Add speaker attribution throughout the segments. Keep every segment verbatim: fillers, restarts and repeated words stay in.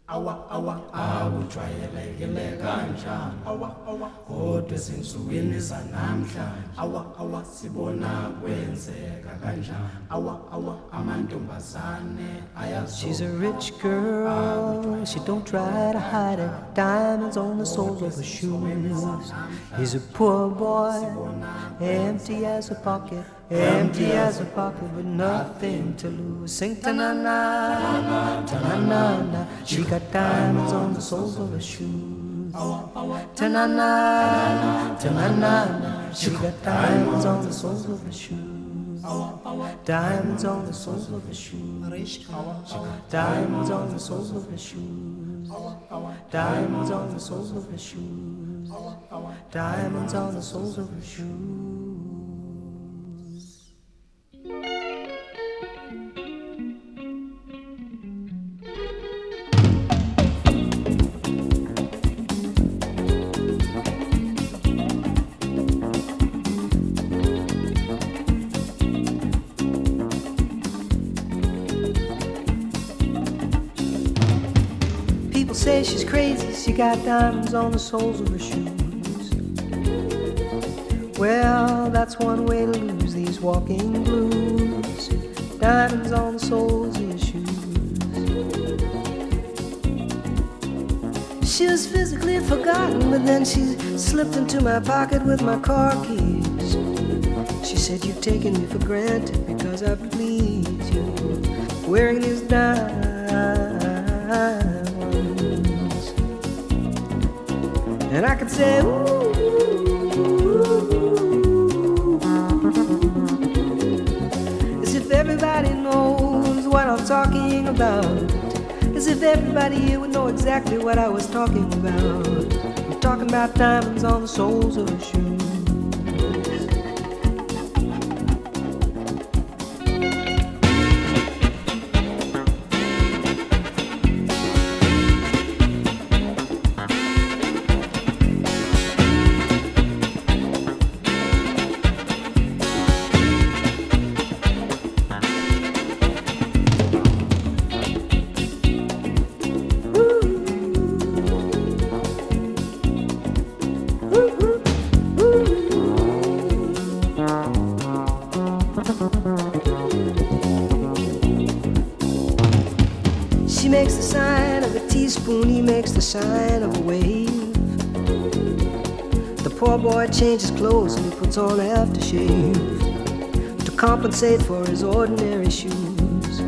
Speaker 1: awa awa akujwayelekile kanjani awa awa kodwa ezinsukwini zanamhlanje awa awa sibona kwenzeka kanjani awa awa amantombazane ayazo.
Speaker 2: She's a rich girl, she don't try to hide it, diamonds on the soles of her shoes. He's a poor boy, empty as a pocket, empty as a pocket with nothing to lose. Sing ta-na-na, ta-na-na-na. She got diamonds on the soles of her shoes. Ta-na-na, ta-na-na-na. She got diamonds on the soles of her shoes. Diamonds on the soles of her shoes. Diamonds on the soles of her shoes. Diamonds on the soles of her shoes. Diamonds on the soles of her shoes. Say she's crazy, she got diamonds on the soles of her shoes. Well, that's one way to lose these walking blues. Diamonds on the soles of your shoes. She was physically forgotten, but then she slipped into my pocket with my car keys. She said, you've taken me for granted because I please you, wearing these diamonds. And I could say, ooh, as if everybody knows what I'm talking about. As if everybody here would know exactly what I was talking about. I'm talking about diamonds on the soles of her shoes. She makes the sign of a teaspoon, he makes the sign of a wave. The poor boy changes clothes and he puts on aftershave to compensate for his ordinary shoes.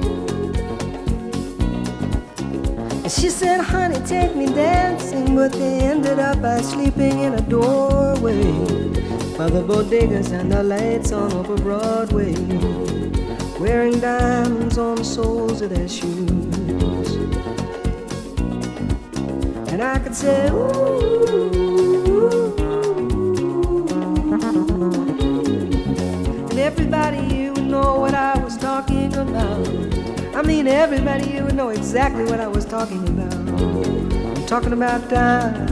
Speaker 2: And she said, honey, take me dancing, but they ended up by sleeping in a doorway by the bodegas and the lights on over Broadway, wearing diamonds on the soles of their shoes. And I could say, ooh, and everybody here would know what I was talking about. I mean, everybody here would know exactly what I was talking about. I'm talking about time.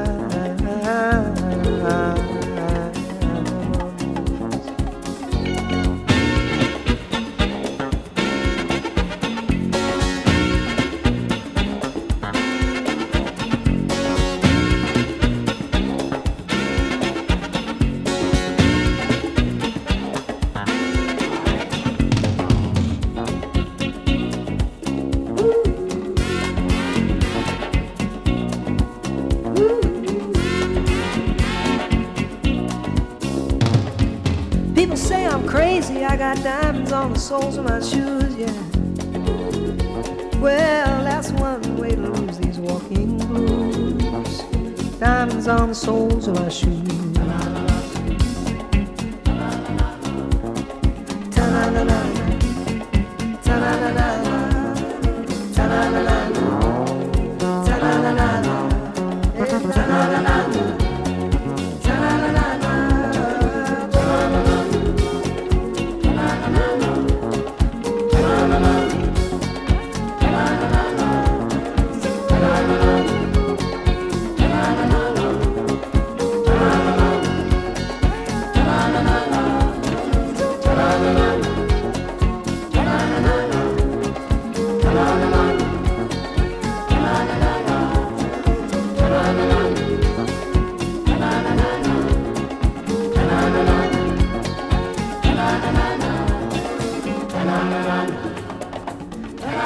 Speaker 2: People say I'm crazy, I got diamonds on the soles of my shoes, yeah. Well, that's one way to lose these walking blues. Diamonds on the soles of my shoes. Ta-na-na-na, ta-na-na-na, ta-na-na-na, ta-na-na-na, ta-na-na-na.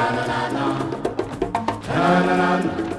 Speaker 1: na na na